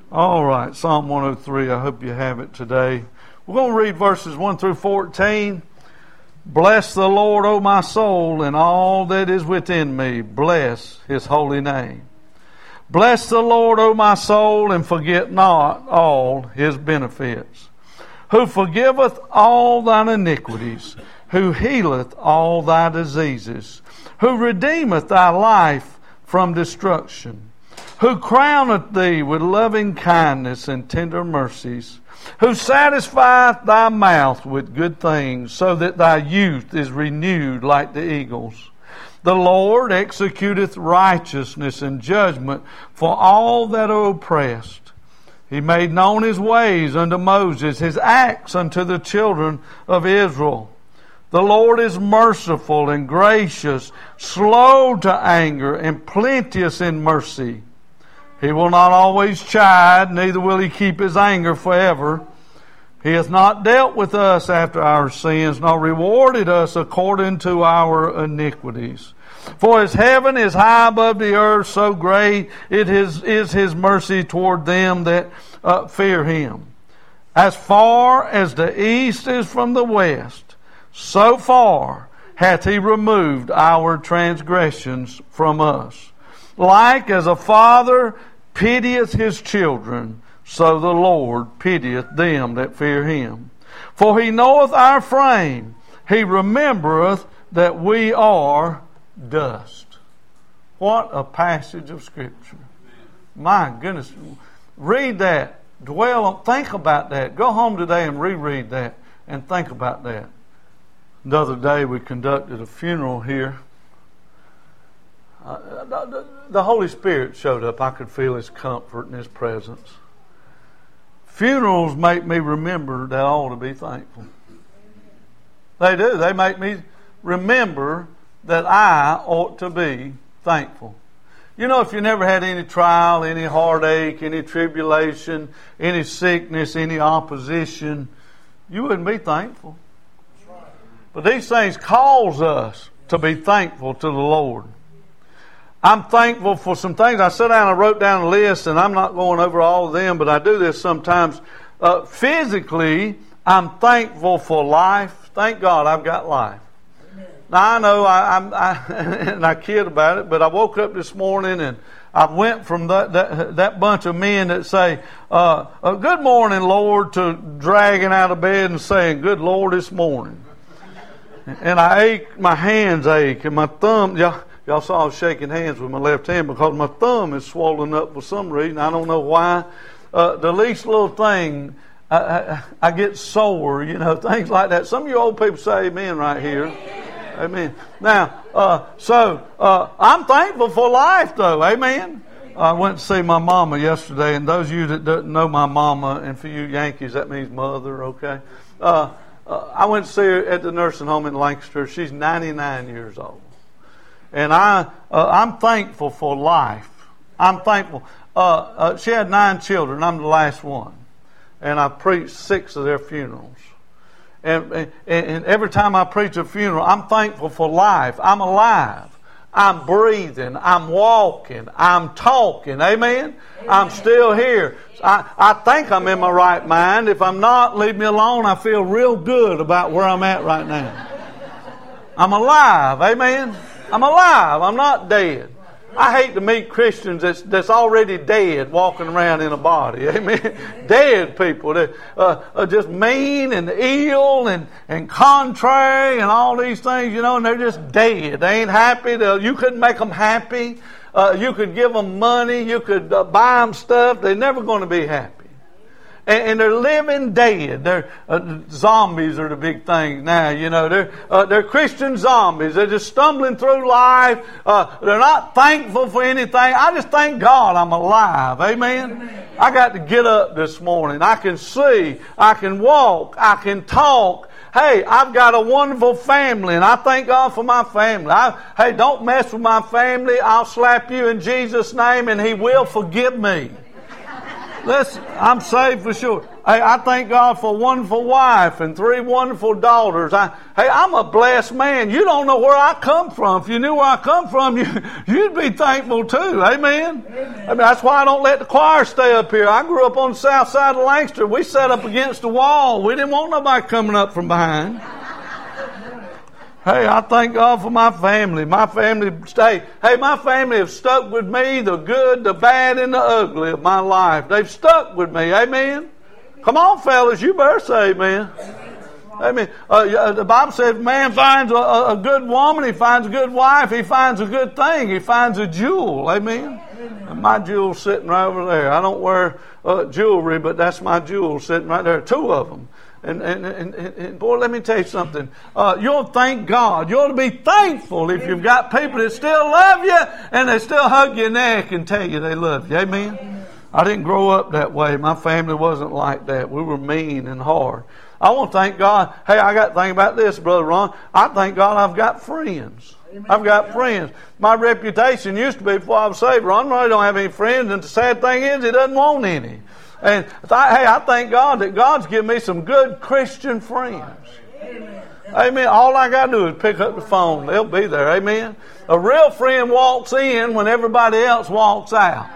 All right, Psalm 103. I hope you have it today. We're going to read verses 1 through 14. Bless the Lord, O my soul, and all that is within me. Bless His holy name. Bless the Lord, O my soul, and forget not all His benefits. Who forgiveth all thine iniquities, who healeth all thy diseases, who redeemeth thy life from destruction, who crowneth thee with loving kindness and tender mercies, who satisfieth thy mouth with good things, so that thy youth is renewed like the eagles. The Lord executeth righteousness and judgment for all that are oppressed. He made known His ways unto Moses, His acts unto the children of Israel. The Lord is merciful and gracious, slow to anger, and plenteous in mercy. He will not always chide, neither will He keep His anger forever. He hath not dealt with us after our sins, nor rewarded us according to our iniquities. For as heaven is high above the earth, so great is His mercy toward them that fear Him. As far as the east is from the west, so far hath He removed our transgressions from us. Like as a father pitieth his children, so the Lord pitieth them that fear Him. For He knoweth our frame, He remembereth that we are dust. What a passage of Scripture. My goodness. Read that. Dwell on, think about that. Go home today and reread that and think about that. The other day we conducted a funeral here. The Holy Spirit showed up. I could feel His comfort and His presence. Funerals make me remember that I ought to be thankful. They do. They make me remember that I ought to be thankful. You know, if you never had any trial, any heartache, any tribulation, any sickness, any opposition, you wouldn't be thankful. But these things cause us to be thankful to the Lord. I'm thankful for some things. I sat down and wrote down a list, and I'm not going over all of them, but I do this sometimes. Physically, I'm thankful for life. Thank God I've got life. Now, I know and I kid about it, but I woke up this morning and I went from that bunch of men that say, good morning, Lord, to dragging out of bed and saying, good Lord, this morning. And I ache, my hands ache, and my thumb, y'all saw I was shaking hands with my left hand because my thumb is swollen up for some reason. I don't know why. The least little thing, I get sore, things like that. Some of you old people say amen right here. Amen. Now, I'm thankful for life, though. Amen. I went to see my mama yesterday, and those of you that don't know my mama, and for you Yankees, that means mother, okay? I went to see her at the nursing home in Lancaster. She's 99 years old. And I'm thankful for life. I'm thankful. She had 9 children. I'm the last one. And I preached 6 of their funerals. And every time I preach a funeral, I'm thankful for life. I'm alive. I'm breathing. I'm walking. I'm talking. Amen? I'm still here. I think I'm in my right mind. If I'm not, leave me alone. I feel real good about where I'm at right now. I'm alive. Amen? I'm alive. I'm not dead. I hate to meet Christians that's already dead walking around in a body. Amen. Dead people that are just mean and ill and contrary and all these things, and they're just dead. They ain't happy. You couldn't make them happy. You could give them money. You could buy them stuff. They're never going to be happy. And they're living dead. They're zombies are the big thing now. They're Christian zombies. They're just stumbling through life. They're not thankful for anything. I just thank God I'm alive. Amen. I got to get up this morning. I can see. I can walk. I can talk. Hey, I've got a wonderful family, and I thank God for my family. Hey, don't mess with my family. I'll slap you in Jesus' name, and He will forgive me. Listen, I'm saved for sure. Hey, I thank God for a wonderful wife and 3 wonderful daughters. I'm a blessed man. You don't know where I come from. If you knew where I come from, you'd be thankful too. Amen? I mean, that's why I don't let the choir stay up here. I grew up on the south side of Lancaster. We sat up against the wall. We didn't want nobody coming up from behind. Hey, I thank God for my family. My family my family have stuck with me, the good, the bad, and the ugly of my life. They've stuck with me. Amen? Come on, fellas, you better say amen. Amen. The Bible says if man finds a good woman, he finds a good wife, he finds a good thing, he finds a jewel. Amen? And my jewel's sitting right over there. I don't wear jewelry, but that's my jewel sitting right there. 2 of them. And boy, let me tell you something. You ought to thank God. You ought to be thankful if you've got people that still love you and they still hug your neck and tell you they love you. Amen? I didn't grow up that way. My family wasn't like that. We were mean and hard. I want to thank God. Hey, I got to think about this, Brother Ron. I thank God I've got friends. I've got friends. My reputation used to be before I was saved, Ron really don't have any friends, and the sad thing is he doesn't want any. And I thank God that God's given me some good Christian friends. Amen. All I got to do is pick up the phone. They'll be there. Amen. A real friend walks in when everybody else walks out.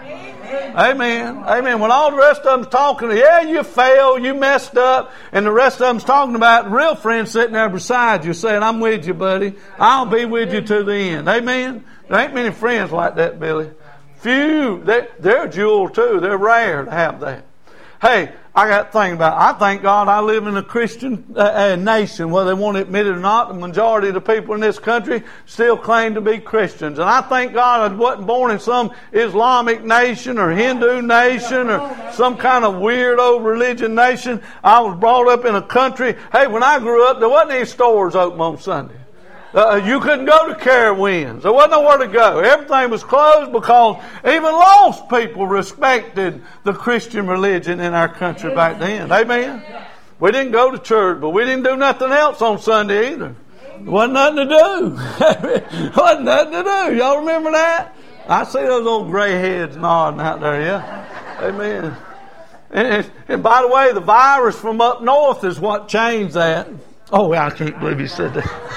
Amen. Amen. When all the rest of them's talking, yeah, you failed, you messed up, and the rest of them's talking about, the real friend sitting there beside you saying, I'm with you, buddy. I'll be with you to the end. Amen. There ain't many friends like that, Billy. Few. They're jewels too. They're rare to have that. Hey, I got to think about it. I thank God I live in a Christian nation, whether they want to admit it or not. The majority of the people in this country still claim to be Christians. And I thank God I wasn't born in some Islamic nation or Hindu nation or some kind of weirdo religion nation. I was brought up in a country. Hey, when I grew up, there wasn't any stores open on Sunday. You couldn't go to Carowinds. There wasn't nowhere to go. Everything was closed because even lost people respected the Christian religion in our country back then. Amen? We didn't go to church, but we didn't do nothing else on Sunday either. There wasn't nothing to do. Wasn't nothing to do. Y'all remember that? I see those old gray heads nodding out there, yeah? Amen. And by the way, the virus from up north is what changed that. Oh, I can't believe you said that.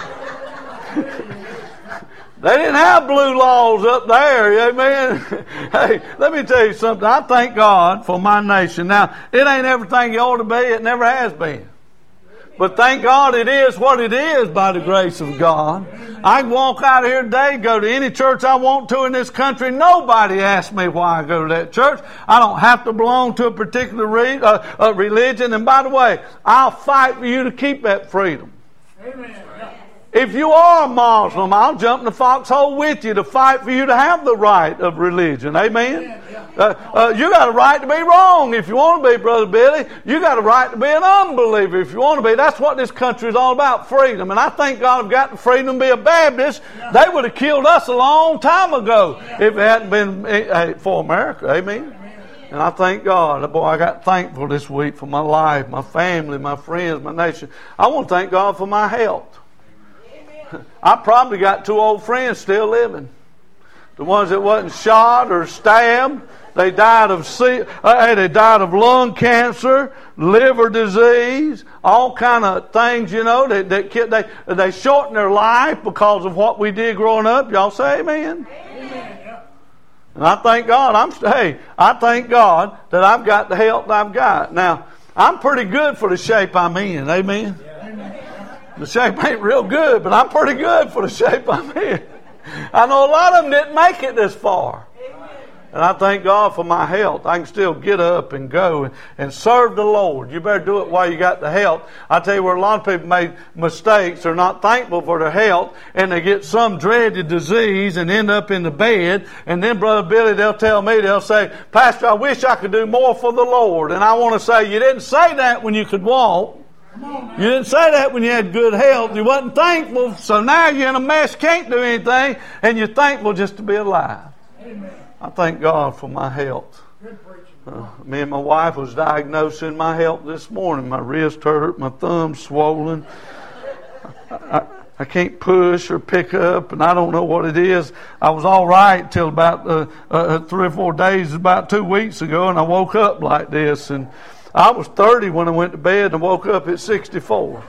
They didn't have blue laws up there, amen. Hey, let me tell you something. I thank God for my nation. Now, it ain't everything it ought to be. It never has been. But thank God it is what it is by the grace of God. I can walk out of here today, go to any church I want to in this country. Nobody asks me why I go to that church. I don't have to belong to a particular religion. And by the way, I'll fight for you to keep that freedom. Amen. If you are a Muslim, I'll jump in the foxhole with you to fight for you to have the right of religion. Amen? You got a right to be wrong if you want to be, Brother Billy. You got a right to be an unbeliever if you want to be. That's what this country is all about, freedom. And I thank God I've got the freedom to be a Baptist. They would have killed us a long time ago if it hadn't been for America. Amen? And I thank God. Boy, I got thankful this week for my life, my family, my friends, my nation. I want to thank God for my health. I probably got 2 old friends still living. The ones that wasn't shot or stabbed. They died of lung cancer, liver disease, all kind of things, you know. They shortened their life because of what we did growing up. Y'all say amen? Amen. And I thank God. I thank God that I've got the health I've got. Now, I'm pretty good for the shape I'm in. Amen. The shape ain't real good, but I'm pretty good for the shape I'm in. I know a lot of them didn't make it this far. And I thank God for my health. I can still get up and go and serve the Lord. You better do it while you got the health. I tell you where a lot of people made mistakes. They're not thankful for their health, and they get some dreaded disease and end up in the bed. And then, Brother Billy, they'll say, Pastor, I wish I could do more for the Lord. And I want to say, you didn't say that when you could walk. You didn't say that when you had good health. You wasn't thankful, so now you're in a mess, can't do anything, and you're thankful just to be alive. Amen. I thank God for my health. Me and my wife was diagnosing my health this morning. My wrist hurt, my thumb swollen. I can't push or pick up, and I don't know what it is. I was all right till about 3 or 4 days, about 2 weeks ago, and I woke up like this. And I was 30 when I went to bed and woke up at 64.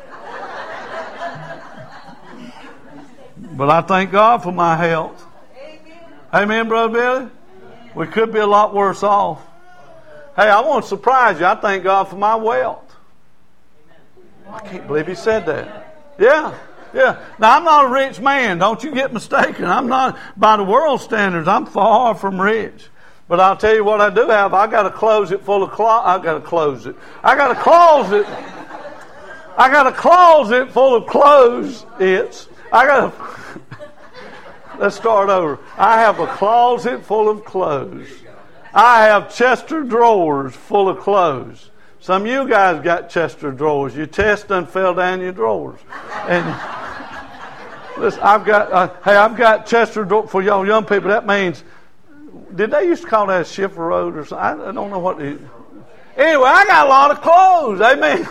But I thank God for my health. Amen, Brother Billy? We could be a lot worse off. Hey, I want to surprise you. I thank God for my wealth. I can't believe he said that. Yeah. Now, I'm not a rich man. Don't you get mistaken. I'm not, by the world standards, I'm far from rich. But I'll tell you what I do have. I got a closet full of I got a closet full of clothes. Let's start over. I have a closet full of clothes. I have Chester drawers full of clothes. Some of you guys got Chester drawers. Your chest done fell down your drawers. And listen, I've got Chester drawers for y'all young people. That means, did they used to call that a Schiffer Road or something? I don't know what. Anyway, I got a lot of clothes. Amen.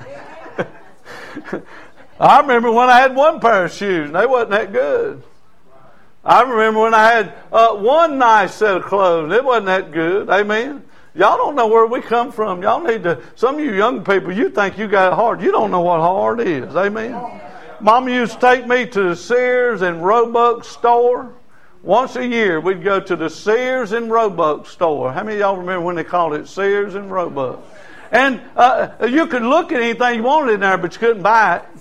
I remember when I had one pair of shoes and they wasn't that good. I remember when I had one nice set of clothes. It wasn't that good. Amen. Y'all don't know where we come from. Y'all need to, some of you young people, you think you got it hard. You don't know what hard is. Amen. Mama used to take me to the Sears and Roebuck store. Once a year, we'd go to the Sears and Roebuck store. How many of y'all remember when they called it Sears and Roebuck? And you could look at anything you wanted in there, but you couldn't buy it.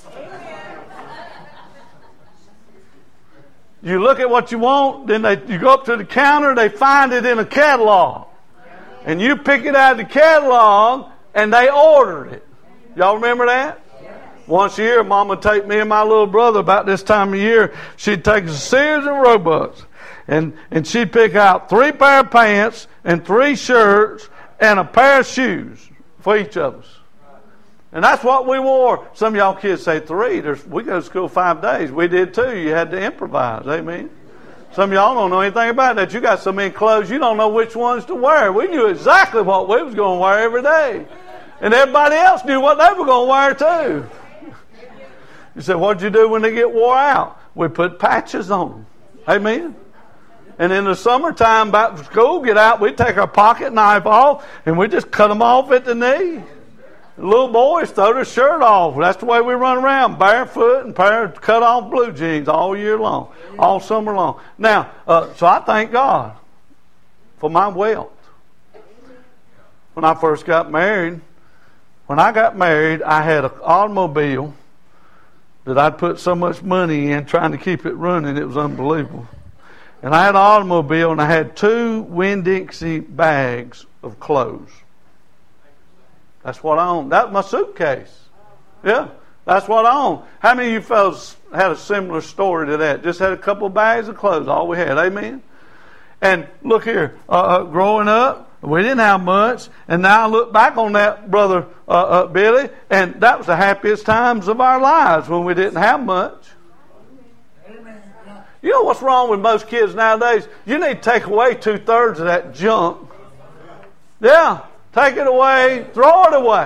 You look at what you want, then you go up to the counter, they find it in a catalog. And you pick it out of the catalog, and they ordered it. Y'all remember that? Once a year, Mama would take me and my little brother about this time of year. She'd take us to Sears and Roebucks. And she'd pick out 3 pair of pants and 3 shirts and a pair of shoes for each of us. And that's what we wore. Some of y'all kids say 3. We go to school 5 days. We did too. You had to improvise. Amen. Some of y'all don't know anything about that. You got so many clothes, you don't know which ones to wear. We knew exactly what we was going to wear every day. And everybody else knew what they were going to wear too. You said, what'd you do when they get wore out? We put patches on them. Amen. And in the summertime, back to school, get out, we'd take our pocket knife off, and we just cut them off at the knee. The little boys throw their shirt off. That's the way we run around, barefoot and pair of cut off blue jeans all year long, all summer long. Now, so I thank God for my wealth. When I first got married, I had an automobile that I'd put so much money in trying to keep it running, it was unbelievable. And I had an automobile, and I had 2 Winn-Dixie bags of clothes. That's what I owned. That was my suitcase. Yeah, that's what I owned. How many of you fellas had a similar story to that? Just had a couple of bags of clothes, all we had. Amen? And look here, growing up, we didn't have much. And now I look back on that, Brother Billy, and that was the happiest times of our lives when we didn't have much. You know what's wrong with most kids nowadays? You need to take away 2/3 of that junk. Yeah. Take it away, throw it away.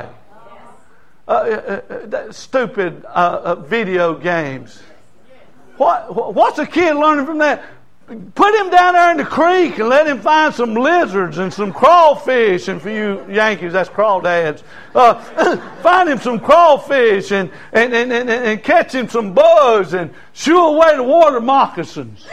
Stupid video games. What's a kid learning from that? Put him down there in the creek and let him find some lizards and some crawfish. And for you Yankees, that's crawdads. Find him some crawfish and catch him some bugs and shoo away the water moccasins.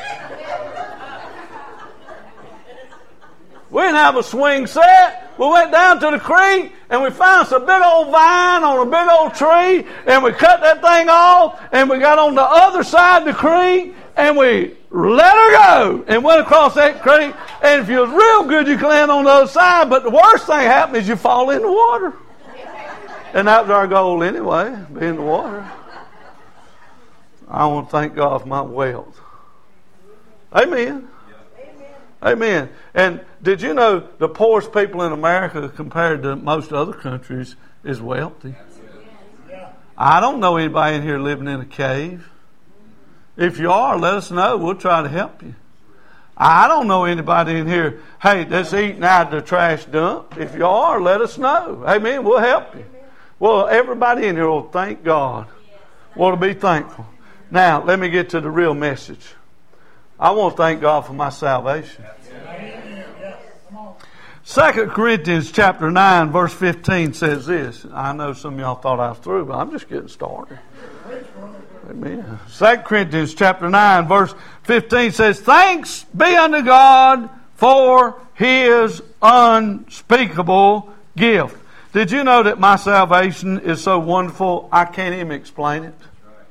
We didn't have a swing set. We went down to the creek and we found some big old vine on a big old tree and we cut that thing off and we got on the other side of the creek and we let her go and went across that creek. And if you was real good, you could land on the other side. But the worst thing happened is you fall in the water. And that was our goal anyway, be in the water. I want to thank God for my wealth. Amen. Amen. And did you know the poorest people in America compared to most other countries is wealthy? I don't know anybody in here living in a cave. If you are, let us know. We'll try to help you. I don't know anybody in here, hey, that's eating out of the trash dump. If you are, let us know. Amen. We'll help you. Well, everybody in here will thank God. We'll be thankful. Now, let me get to the real message. I want to thank God for my salvation. 2 Corinthians chapter 9 verse 15 says this. I know some of y'all thought I was through, but I'm just getting started. Amen. 2 Corinthians chapter 9 verse 15 says, "Thanks be unto God for His unspeakable gift." Did you know that my salvation is so wonderful I can't even explain it?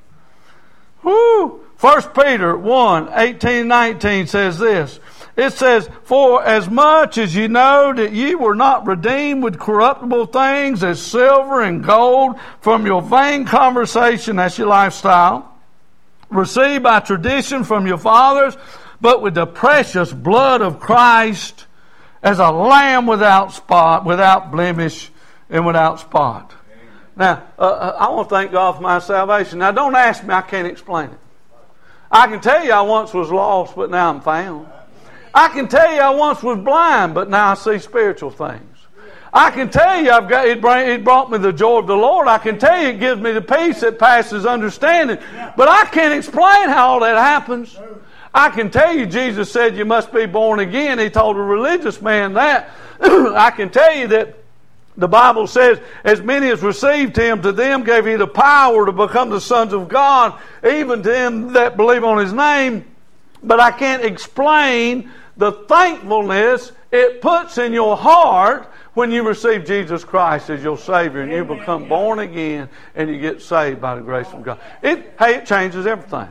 Woo! 1 Peter 1, 18, 19 says this. It says, "For as much as ye know that ye were not redeemed with corruptible things as silver and gold from your vain conversation," that's your lifestyle, "received by tradition from your fathers, but with the precious blood of Christ as a lamb without spot, without blemish, and without spot." Now, I want to thank God for my salvation. Now, don't ask me, I can't explain it. I can tell you I once was lost, but now I'm found. I can tell you I once was blind, but now I see spiritual things. I can tell you it brought me the joy of the Lord. I can tell you it gives me the peace that passes understanding. But I can't explain how all that happens. I can tell you Jesus said you must be born again. He told a religious man that. I can tell you that the Bible says, "As many as received Him, to them gave He the power to become the sons of God, even to them that believe on His name." But I can't explain the thankfulness it puts in your heart when you receive Jesus Christ as your Savior and you become born again and you get saved by the grace of God. It changes everything.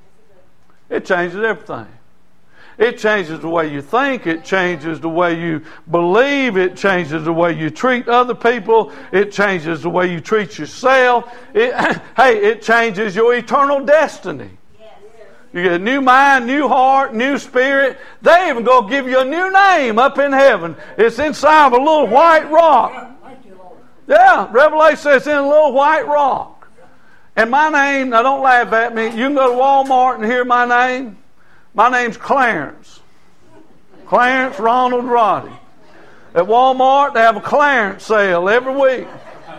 It changes everything. It changes the way you think. It changes the way you believe. It changes the way you treat other people. It changes the way you treat yourself. It changes your eternal destiny. You get a new mind, new heart, new spirit. They even go give you a new name up in heaven. It's inside of a little white rock. Yeah, Revelation says it's in a little white rock. And my name, now don't laugh at me. You can go to Walmart and hear my name. My name's Clarence. Clarence Ronald Roddy. At Walmart, they have a clearance sale every week.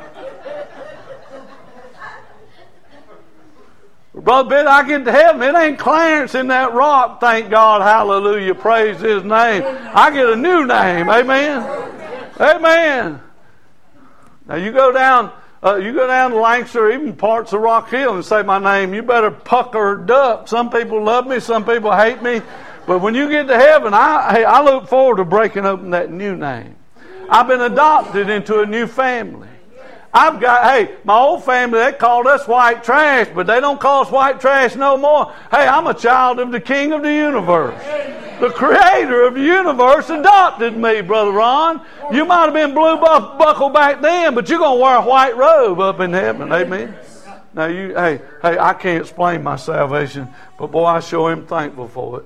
Brother Bill, I get to heaven. It ain't Clarence in that rock. Thank God. Hallelujah. Praise His name. I get a new name. Amen. Amen. Now you go down to Lancaster, even parts of Rock Hill, and say my name. You better pucker or duck. Some people love me. Some people hate me. But when you get to heaven, I look forward to breaking open that new name. I've been adopted into a new family. My old family, they called us white trash, but they don't call us white trash no more. Hey, I'm a child of the King of the universe. The Creator of the universe adopted me, Brother Ron. You might have been blue buckle back then, but you're going to wear a white robe up in heaven. Amen. Now, I can't explain my salvation, but boy, I sure am thankful for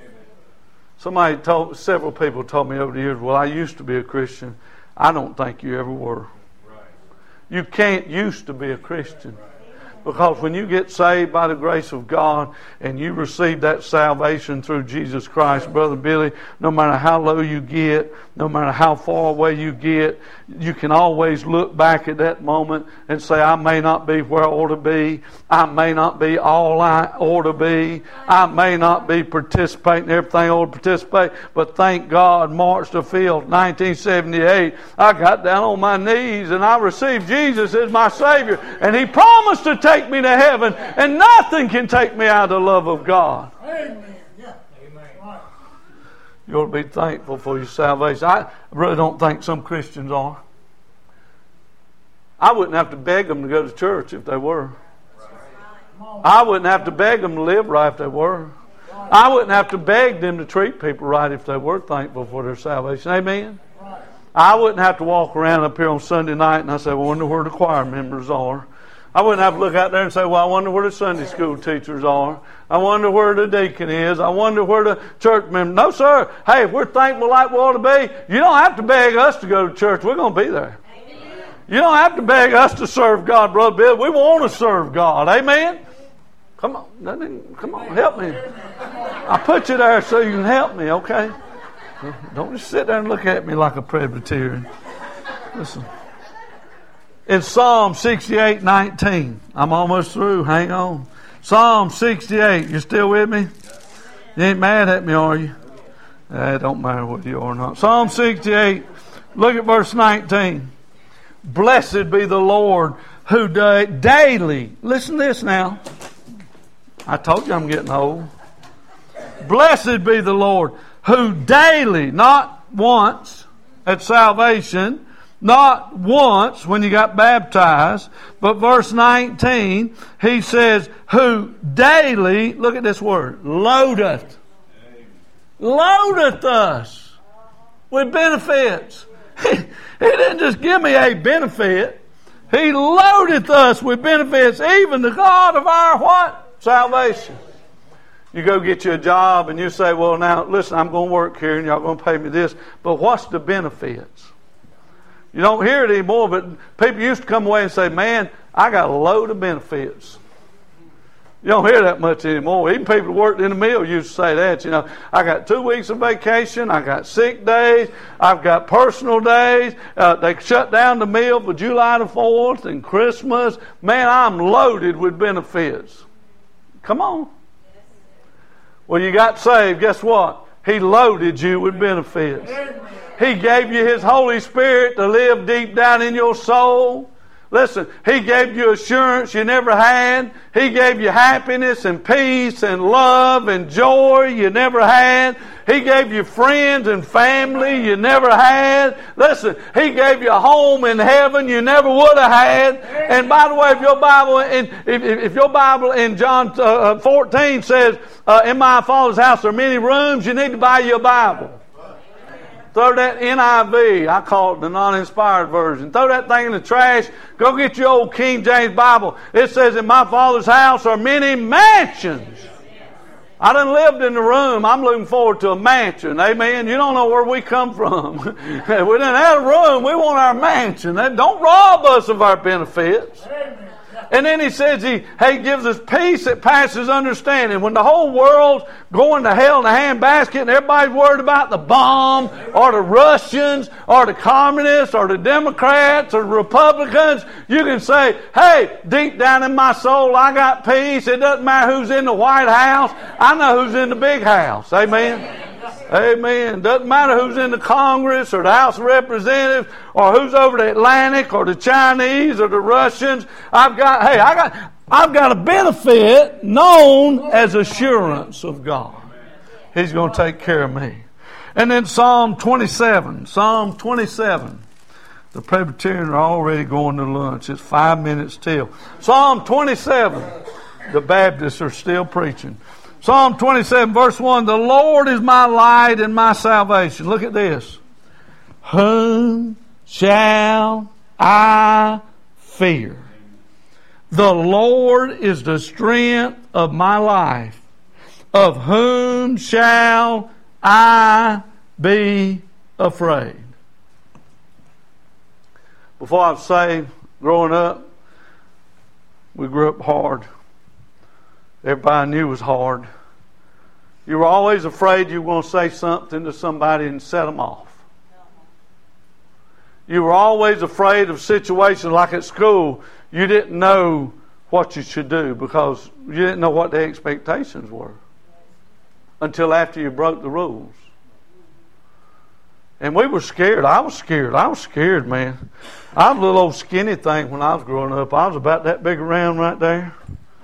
it. Several people told me over the years, well, I used to be a Christian. I don't think you ever were. You can't used to be a Christian. Because when you get saved by the grace of God and you receive that salvation through Jesus Christ, Brother Billy, no matter how low you get, no matter how far away you get, you can always look back at that moment and say, I may not be where I ought to be. I may not be all I ought to be. I may not be participating in everything I ought to participate. But thank God, March the 5th, 1978, I got down on my knees and I received Jesus as my Savior. And He promised to take me to heaven, and nothing can take me out of the love of God. Amen. Yeah. Amen. You ought to be thankful for your salvation. I really don't think some Christians are. I wouldn't have to beg them to go to church if they were. I wouldn't have to beg them to live right if they were. I wouldn't have to beg them to treat people right if they were thankful for their salvation. Amen. I wouldn't have to walk around up here on Sunday night and I say, well, I wonder where the choir members are. I wouldn't have to look out there and say, well, I wonder where the Sunday school teachers are. I wonder where the deacon is. I wonder where the church members. No, sir. Hey, if we're thankful like we ought to be, you don't have to beg us to go to church. We're going to be there. Amen. You don't have to beg us to serve God, Brother Bill. We want to serve God. Amen? Come on, help me. I put you there so you can help me, okay? Don't just sit there and look at me like a Presbyterian. Listen. In Psalm 68:19, I'm almost through, hang on. Psalm 68. You still with me? You ain't mad at me, are you? It don't matter whether you are or not. Psalm 68. Look at verse 19. Blessed be the Lord who daily, listen to this now. I told you I'm getting old. Blessed be the Lord who daily, not once at salvation, not once when you got baptized, but verse 19, he says, who daily, look at this word, loadeth us with benefits. He didn't just give me a benefit. He loadeth us with benefits, even the God of our what? Salvation. You go get you a job and you say, well, now, listen, I'm going to work here and y'all going to pay me this. But what's the benefits? You don't hear it anymore, but people used to come away and say, man, I got a load of benefits. You don't hear that much anymore. Even people who worked in the mill used to say that. You know, I got 2 weeks of vacation. I got sick days. I've got personal days. They shut down the mill for July the 4th and Christmas. Man, I'm loaded with benefits. Come on. Well, you got saved. Guess what? He loaded you with benefits. He gave you His Holy Spirit to live deep down in your soul. Listen, He gave you assurance you never had. He gave you happiness and peace and love and joy you never had. He gave you friends and family you never had. Listen, He gave you a home in heaven you never would have had. And by the way, if your Bible in John 14 says, in my Father's house are many rooms, you need to buy you a Bible. Throw that NIV, I call it the non-inspired version. Throw that thing in the trash. Go get your old King James Bible. It says, in my Father's house are many mansions. I done lived in the room. I'm looking forward to a mansion. Amen. You don't know where we come from. We didn't have a room. We want our mansion. Don't rob us of our benefits. And then he says he gives us peace that passes understanding. When the whole world's going to hell in a handbasket and everybody's worried about the bomb or the Russians or the communists or the Democrats or the Republicans, you can say, hey, deep down in my soul I got peace. It doesn't matter who's in the White House. I know who's in the big house. Amen. Amen. Doesn't matter who's in the Congress or the House of Representatives or who's over the Atlantic or the Chinese or the Russians. I've got a benefit known as assurance of God. He's going to take care of me. And then Psalm 27. Psalm 27. The Presbyterians are already going to lunch. It's 5 minutes till. Psalm 27. The Baptists are still preaching. Psalm 27 verse 1, the Lord is my light and my salvation. Look at this. Whom shall I fear? The Lord is the strength of my life. Of whom shall I be afraid? Before I was saved, growing up, we grew up hard. Everybody knew it was hard. You were always afraid you were going to say something to somebody and set them off. You were always afraid of situations like at school. You didn't know what you should do because you didn't know what the expectations were until after you broke the rules. And we were scared. I was scared, man. I was a little old skinny thing when I was growing up. I was about that big around right there.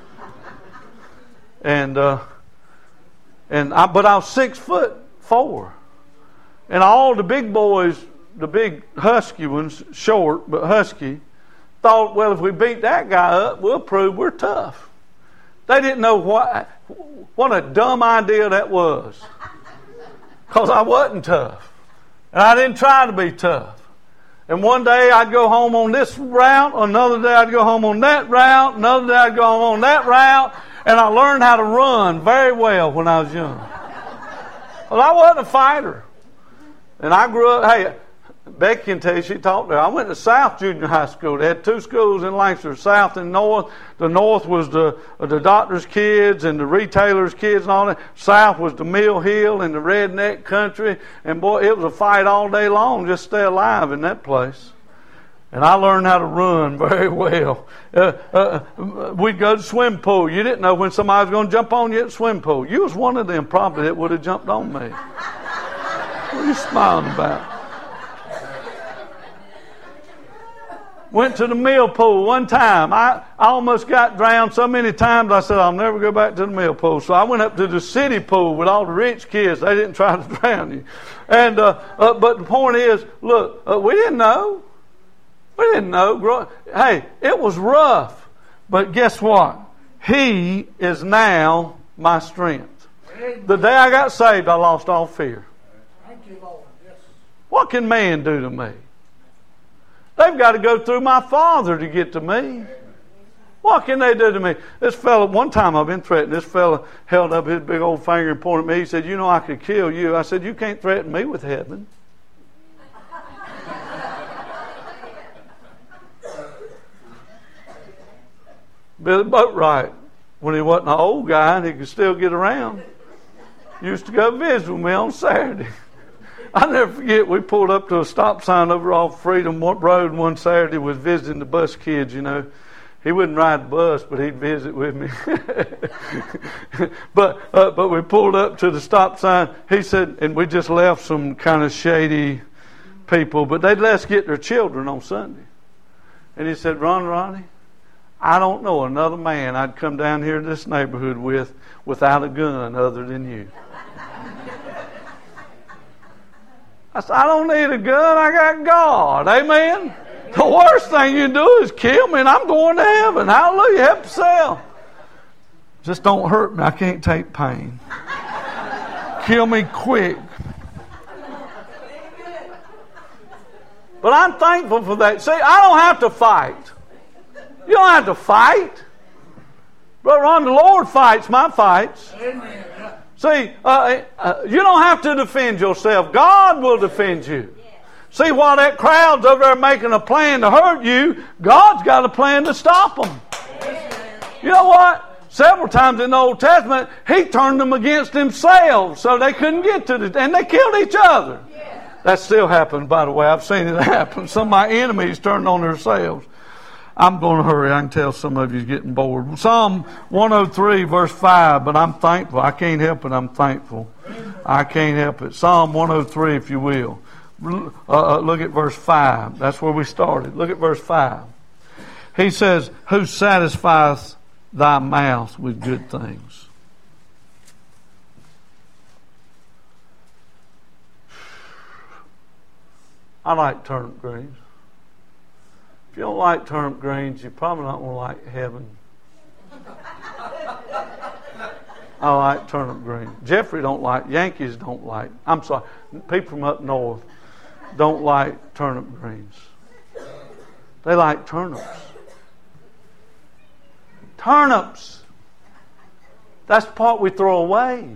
But I was 6'4", and all the big boys, the big husky ones, short but husky, thought, well, if we beat that guy up, we'll prove we're tough. They didn't know what a dumb idea that was, because I wasn't tough, and I didn't try to be tough. And one day I'd go home on this route, another day I'd go home on that route, another day I'd go home on that route. And I learned how to run very well when I was young. Well, I wasn't a fighter. And I grew up, hey, Becky can tell you, she taught there. I went to South Junior High School. They had 2 schools in Lancaster, South and North. The North was the doctor's kids and the retailer's kids and all that. South was the Mill Hill and the redneck country. And boy, it was a fight all day long just to stay alive in that place. And I learned how to run very well. We'd go to the swim pool. You didn't know when somebody was going to jump on you at the swim pool. You was one of them probably that would have jumped on me. What are you smiling about? Went to the mill pool one time. I almost got drowned so many times I said, I'll never go back to the mill pool. So I went up to the city pool with all the rich kids. They didn't try to drown you. And but the point is, look, we didn't know. We didn't know. Hey, it was rough. But guess what? He is now my strength. The day I got saved, I lost all fear. What can man do to me? They've got to go through my Father to get to me. What can they do to me? This fella, one time I've been threatened. This fella held up his big old finger and pointed at me. He said, you know I could kill you. I said, you can't threaten me with heaven. Billy Boatwright, when he wasn't an old guy and he could still get around, used to go visit with me on Saturday. I'll never forget, we pulled up to a stop sign over off Freedom Road one Saturday, was visiting the bus kids, you know. He wouldn't ride the bus, but he'd visit with me. But we pulled up to the stop sign. He said, and we just left some kind of shady people, but they'd let us get their children on Sunday. And he said, Ronnie, I don't know another man I'd come down here to this neighborhood with without a gun other than you. I said, I don't need a gun. I got God. Amen. The worst thing you do is kill me and I'm going to heaven. Hallelujah. Help yourself. Just don't hurt me. I can't take pain. Kill me quick. But I'm thankful for that. See, I don't have to fight. You don't have to fight. Brother Ron, the Lord fights my fights. Amen. See, you don't have to defend yourself. God will defend you. See, while that crowd's over there making a plan to hurt you, God's got a plan to stop them. You know what? Several times in the Old Testament, He turned them against themselves so they couldn't get to the... And they killed each other. That still happens, by the way. I've seen it happen. Some of my enemies turned on themselves. I'm going to hurry. I can tell some of you are getting bored. Psalm 103, verse 5, but I'm thankful. I can't help it. I'm thankful. I can't help it. Psalm 103, if you will. Look at verse 5. That's where we started. Look at verse 5. He says, who satisfies thy mouth with good things? I like turnip greens. If you don't like turnip greens, you're probably not going to like heaven. I like turnip greens. Jeffrey don't like, Yankees don't like, I'm sorry, people from up north don't like turnip greens. They like turnips. Turnips. That's the part we throw away.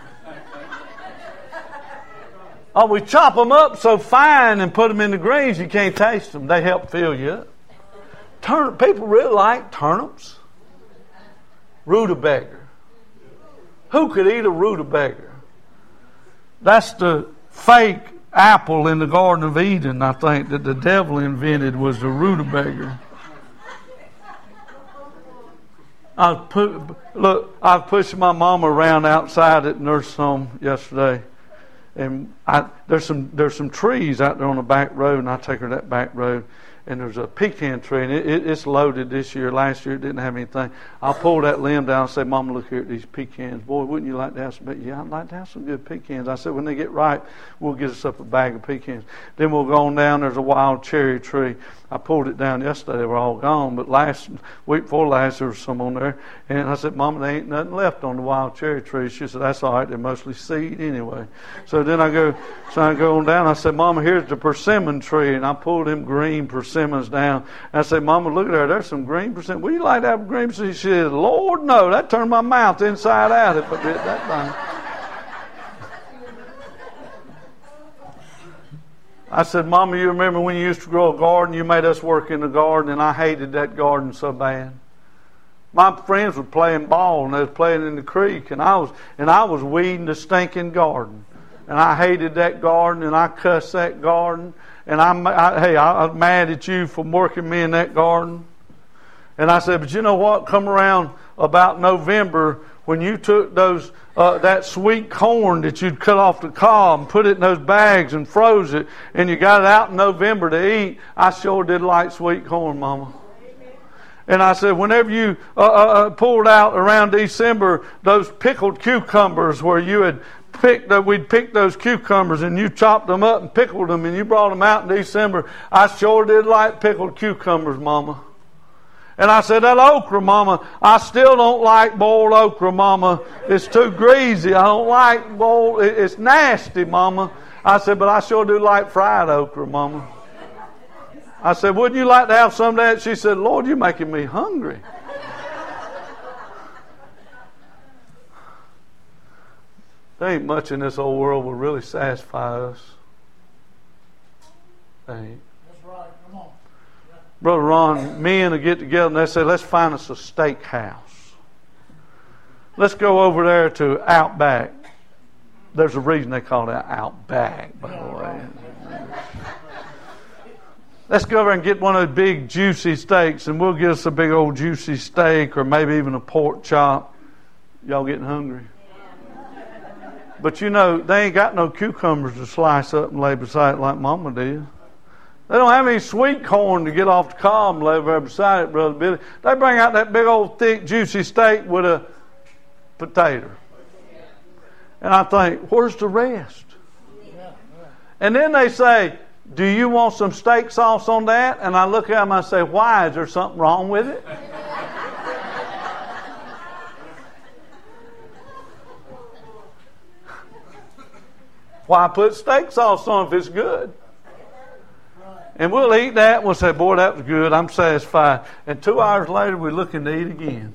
Oh, we chop them up so fine and put them in the greens you can't taste them. They help fill you up. People really like turnips. Rutabaga. Who could eat a rutabaga? That's the fake apple in the Garden of Eden, I think, that the devil invented, was the rutabaga. I was pushing my mama around outside at the nurse home yesterday. And there's some trees out there on the back road, and I take her to that back road, and there's a pecan tree, and it's loaded this year. Last year it didn't have anything. I'll pull that limb down and say, Mama, look here at these pecans. Boy, wouldn't you like to have some? Yeah, I'd like to have some good pecans. I said, when they get ripe, we'll get us up a bag of pecans. Then we'll go on down. There's a wild cherry tree. I pulled it down yesterday. They were all gone. But week before last, there was some on there. And I said, Mama, there ain't nothing left on the wild cherry trees. She said, that's all right. They're mostly seed anyway. So then I go on down. I said, Mama, here's the persimmon tree. And I pulled them green persimmons down. And I said, Mama, look at there. There's some green persimmons. Would you like to have green persimmons? She said, Lord, no. That turned my mouth inside out if I did that thing. I said, Mama, you remember when you used to grow a garden? You made us work in the garden, and I hated that garden so bad. My friends were playing ball, and they was playing in the creek, and I was weeding the stinking garden. And I hated that garden, and I cussed that garden. and I'm mad at you for working me in that garden. And I said, but you know what? Come around about November when you took those that sweet corn that you'd cut off the cob and put it in those bags and froze it, and you got it out in November to eat. I sure did like sweet corn, Mama. And I said, whenever you pulled out around December those pickled cucumbers where you had we'd picked those cucumbers and you chopped them up and pickled them and you brought them out in December, I sure did like pickled cucumbers, Mama. And I said, that okra, Mama, I still don't like boiled okra, Mama. It's too greasy. I don't like boiled. It's nasty, Mama. I said, but I sure do like fried okra, Mama. I said, wouldn't you like to have some of that? She said, Lord, you're making me hungry. There ain't much in this old world will really satisfy us. There ain't. That's right. Come on. Yeah. Brother Ron, men will get together and they say, let's find us a steak house. Let's go over there to Outback. There's a reason they call it Outback, by the way. Let's go over and get one of those big juicy steaks, and we'll get us a big old juicy steak or maybe even a pork chop. Y'all getting hungry? But you know, they ain't got no cucumbers to slice up and lay beside it like Mama did. They don't have any sweet corn to get off the cob and lay there beside it, Brother Billy. They bring out that big old thick juicy steak with a potato. And I think, where's the rest? And then they say, do you want some steak sauce on that? And I look at them and I say, why? Is there something wrong with it? Why put steak sauce on if it's good? And we'll eat that and we'll say, boy, that was good. I'm satisfied. And 2 hours later, we're looking to eat again.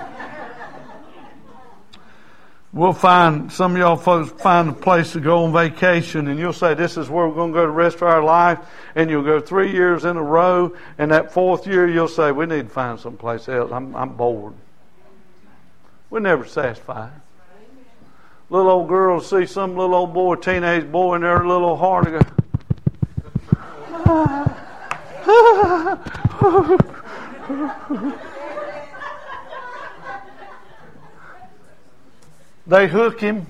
We'll find, some of y'all folks find a place to go on vacation and you'll say, this is where we're going to go the rest of our life. And you'll go 3 years in a row. And that 4th year, you'll say, we need to find someplace else. I'm bored. We're never satisfied. Little old girl see some little old boy, teenage boy in their little heart and go, they hook him.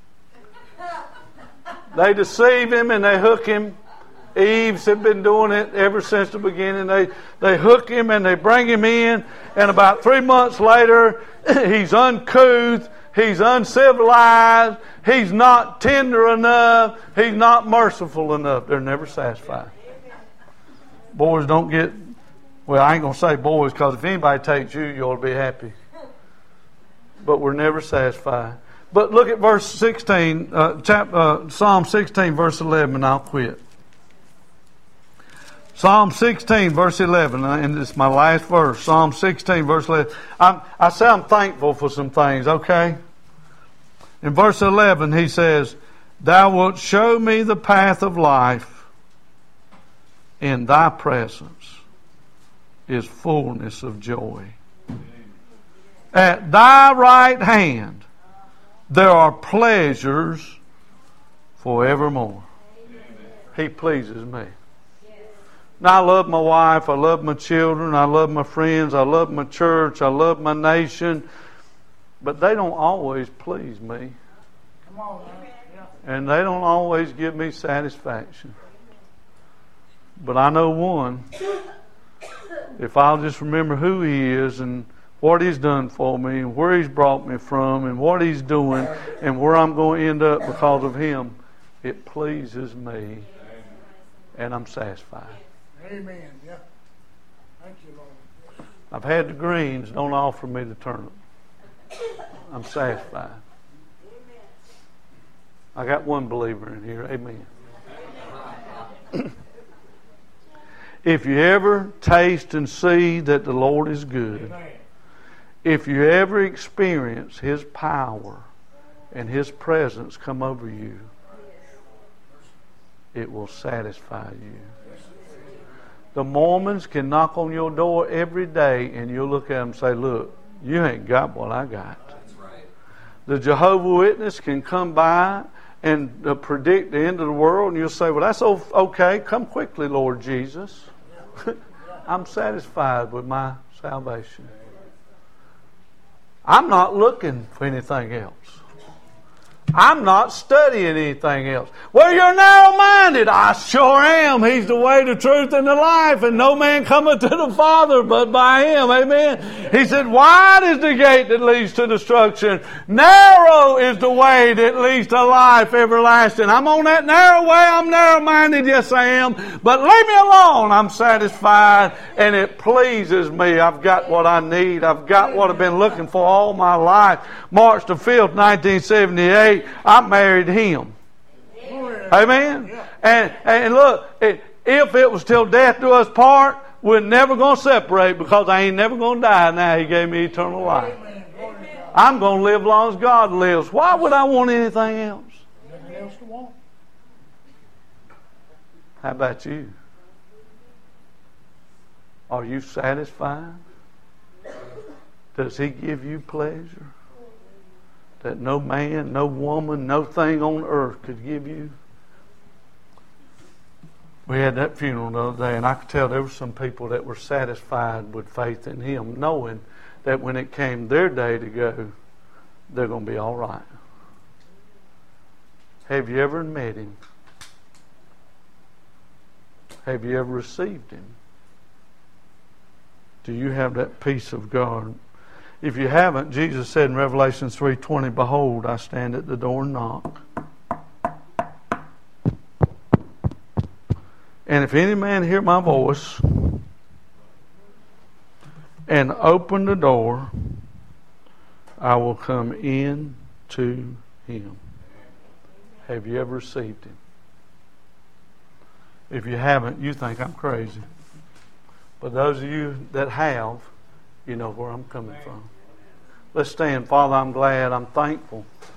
They deceive him and they hook him. Eves have been doing it ever since the beginning. They hook him and they bring him in. And about 3 months later, he's uncouth. He's uncivilized. He's not tender enough. He's not merciful enough. They're never satisfied. Boys don't get... Well, I ain't going to say boys because if anybody takes you, you ought to be happy. But we're never satisfied. But look at verse 16, Psalm 16, verse 11, and I'll quit. Psalm 16, verse 11, and it's my last verse. Psalm 16, verse 11. I say I'm thankful for some things, okay? In verse 11, he says, Thou wilt show me the path of life. In thy presence is fullness of joy. At thy right hand there are pleasures forevermore. He pleases me. Now, I love my wife, I love my children, I love my friends, I love my church, I love my nation, but they don't always please me. Come on, man. Yeah. And they don't always give me satisfaction. But I know one. If I'll just remember who He is and what He's done for me and where He's brought me from and what He's doing and where I'm going to end up because of Him, it pleases me and I'm satisfied. Amen. Yeah. Thank you, Lord. I've had the greens. Don't offer me the turnip. I'm satisfied. I got one believer in here. Amen. If you ever taste and see that the Lord is good, if you ever experience His power and His presence come over you, it will satisfy you. The Mormons can knock on your door every day and you'll look at them and say, look, you ain't got what I got. The Jehovah's Witness can come by and predict the end of the world, and you'll say, well, that's okay. Come quickly, Lord Jesus. I'm satisfied with my salvation. I'm not looking for anything else. I'm not studying anything else. Well, you're narrow-minded. I sure am. He's the way, the truth, and the life, and no man cometh to the Father but by Him. Amen. He said, wide is the gate that leads to destruction. Narrow is the way that leads to life everlasting. I'm on that narrow way. I'm narrow-minded. Yes, I am. But leave me alone. I'm satisfied, and it pleases me. I've got what I need. I've got what I've been looking for all my life. March the 5th, 1978. I married him. Amen. And look, if it was till death do us part, we're never going to separate, because I ain't never going to die now. He gave me eternal life. I'm going to live as long as God lives. Why would I want anything else? Nothing else to want. How about you? Are you satisfied? Does He give you pleasure that no man, no woman, no thing on earth could give you? We had that funeral the other day, and I could tell there were some people that were satisfied with faith in Him, knowing that when it came their day to go, they're going to be all right. Have you ever met Him? Have you ever received Him? Do you have that peace of God? If you haven't, Jesus said in Revelation 3:20, behold, I stand at the door and knock. And if any man hear my voice and open the door, I will come in to him. Have you ever received Him? If you haven't, you think I'm crazy. But those of you that have, you know where I'm coming from. Let's stand. Father, I'm glad, I'm thankful